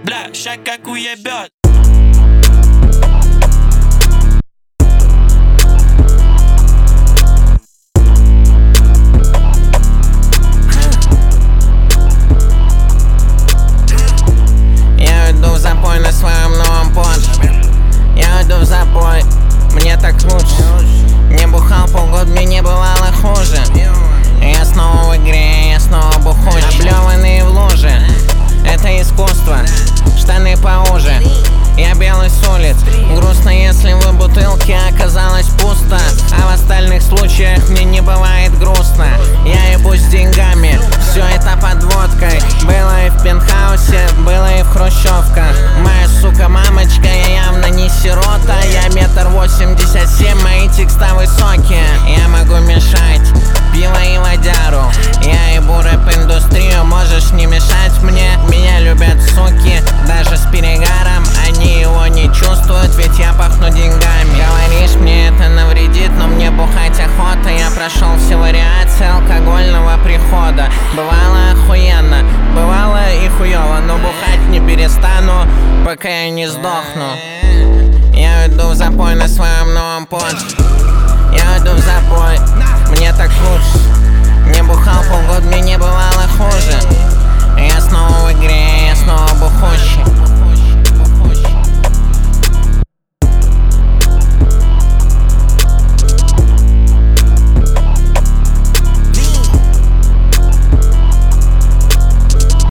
Бля, ща как уебет. Я иду в запой на своем новом Порше. Я иду в запой, мне так лучше. Не бухал полгода, мне не бывало хуже. Я снова в игре, я снова бухущий. Облеванные в луже, это искусство. Штаны поуже, я белый с улиц. Грустно, если в бутылке оказалось пусто. А в остальных случаях мне не бывает грустно. Я ебусь с деньгами, все это под водкой. Было и в пентхаусе, было и в хрущевках. Моя сука мамочка, я явно не сирота. Я 1,87 м, мои текста высокие. Я могу мешать пиво и водяру. Я ебу рэп-индустрию, можешь не мешать мне. Меня любят суки, даже с перегаром. Они его не чувствуют, ведь я пахну деньгами. Говоришь, мне это навредит, но мне бухать охота. Я прошел все вариации алкогольного прихода. Бывало охуенно, бывало и хуёво, но бухать не перестану, пока я не сдохну.